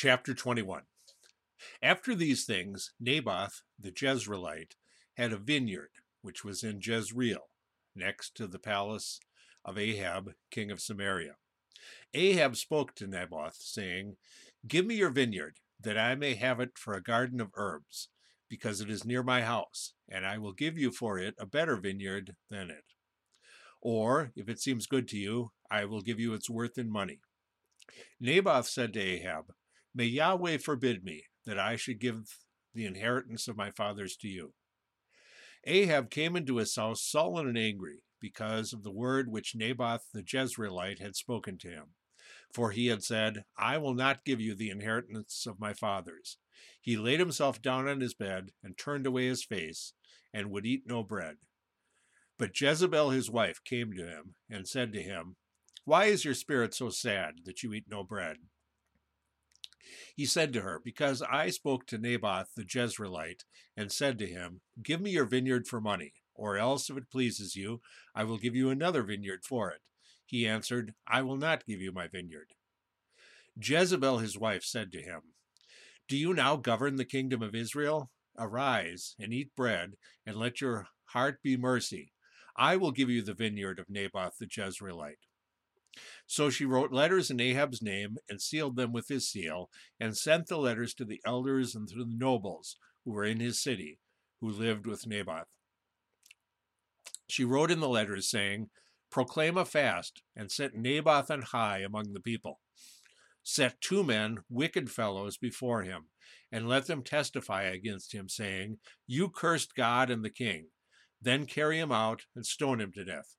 Chapter 21. After these things, Naboth the Jezreelite had a vineyard which was in Jezreel, next to the palace of Ahab, king of Samaria. Ahab spoke to Naboth, saying, "Give me your vineyard, that I may have it for a garden of herbs, because it is near my house, and I will give you for it a better vineyard than it. Or, if it seems good to you, I will give you its worth in money." Naboth said to Ahab, "May Yahweh forbid me that I should give the inheritance of my fathers to you." Ahab came into his house sullen and angry because of the word which Naboth the Jezreelite had spoken to him. For he had said, "I will not give you the inheritance of my fathers." He laid himself down on his bed and turned away his face and would eat no bread. But Jezebel his wife came to him and said to him, "Why is your spirit so sad that you eat no bread?" He said to her, "Because I spoke to Naboth the Jezreelite and said to him, 'Give me your vineyard for money, or else, if it pleases you, I will give you another vineyard for it.' He answered, 'I will not give you my vineyard.' Jezebel his wife said to him, 'Do you now govern the kingdom of Israel? Arise and eat bread, and let your heart be mercy. I will give you the vineyard of Naboth the Jezreelite.' So she wrote letters in Ahab's name and sealed them with his seal, and sent the letters to the elders and to the nobles who were in his city, who lived with Naboth. She wrote in the letters, saying, 'Proclaim a fast, and set Naboth on high among the people. Set 2 men, wicked fellows, before him, and let them testify against him, saying, "You cursed God and the king." Then carry him out and stone him to death.'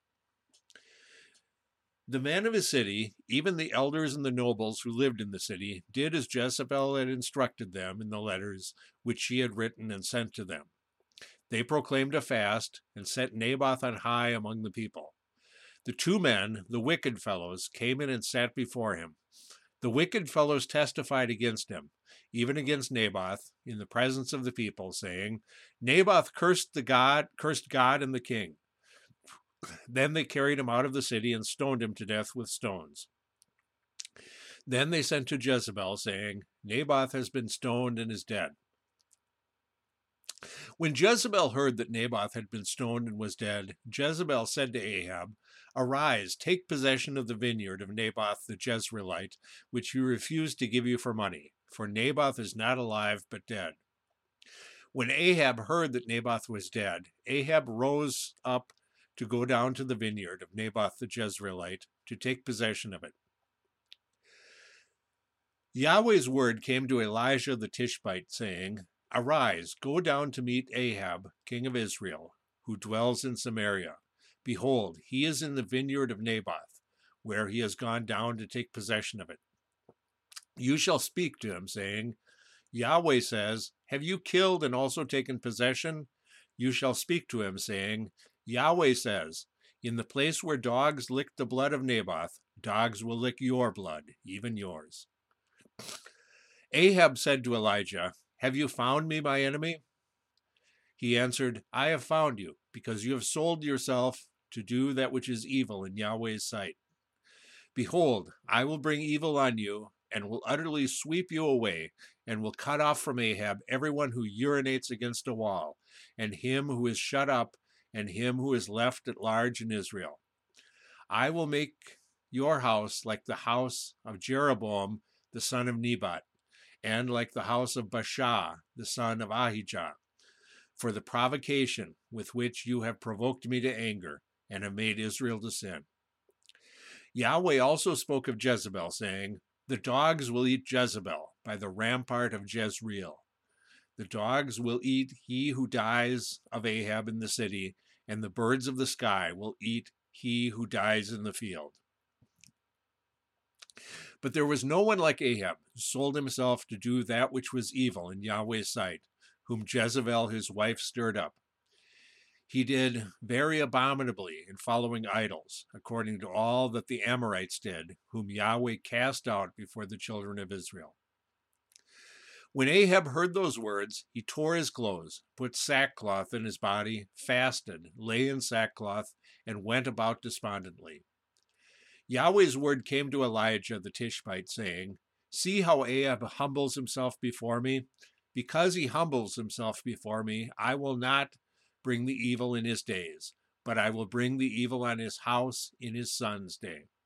The men of his city, even the elders and the nobles who lived in the city, did as Jezebel had instructed them in the letters which she had written and sent to them. They proclaimed a fast and set Naboth on high among the people. The 2 men, the wicked fellows, came in and sat before him. The wicked fellows testified against him, even against Naboth, in the presence of the people, saying, "Naboth cursed God and the king." Then they carried him out of the city and stoned him to death with stones. Then they sent to Jezebel, saying, "Naboth has been stoned and is dead." When Jezebel heard that Naboth had been stoned and was dead, Jezebel said to Ahab, "Arise, take possession of the vineyard of Naboth the Jezreelite, which he refused to give you for money, for Naboth is not alive but dead." When Ahab heard that Naboth was dead, Ahab rose up to go down to the vineyard of Naboth the Jezreelite to take possession of it. Yahweh's word came to Elijah the Tishbite, saying, "Arise, go down to meet Ahab, king of Israel, who dwells in Samaria. Behold, he is in the vineyard of Naboth, where he has gone down to take possession of it. You shall speak to him, saying, 'Yahweh says, have you killed and also taken possession?' You shall speak to him, saying, 'Yahweh says, in the place where dogs licked the blood of Naboth, dogs will lick your blood, even yours.'" Ahab said to Elijah, "Have you found me, my enemy?" He answered, "I have found you, because you have sold yourself to do that which is evil in Yahweh's sight. Behold, I will bring evil on you, and will utterly sweep you away, and will cut off from Ahab everyone who urinates against a wall, and him who is shut up, and him who is left at large in Israel. I will make your house like the house of Jeroboam the son of Nebat, and like the house of Baasha the son of Ahijah, for the provocation with which you have provoked me to anger, and have made Israel to sin." Yahweh also spoke of Jezebel, saying, "The dogs will eat Jezebel by the rampart of Jezreel. The dogs will eat he who dies of Ahab in the city, and the birds of the sky will eat he who dies in the field." But there was no one like Ahab, who sold himself to do that which was evil in Yahweh's sight, whom Jezebel his wife stirred up. He did very abominably in following idols, according to all that the Amorites did, whom Yahweh cast out before the children of Israel. When Ahab heard those words, he tore his clothes, put sackcloth in his body, fasted, lay in sackcloth, and went about despondently. Yahweh's word came to Elijah the Tishbite, saying, See how Ahab humbles himself before me? Because he humbles himself before me, I will not bring the evil in his days, but I will bring the evil on his house in his son's day.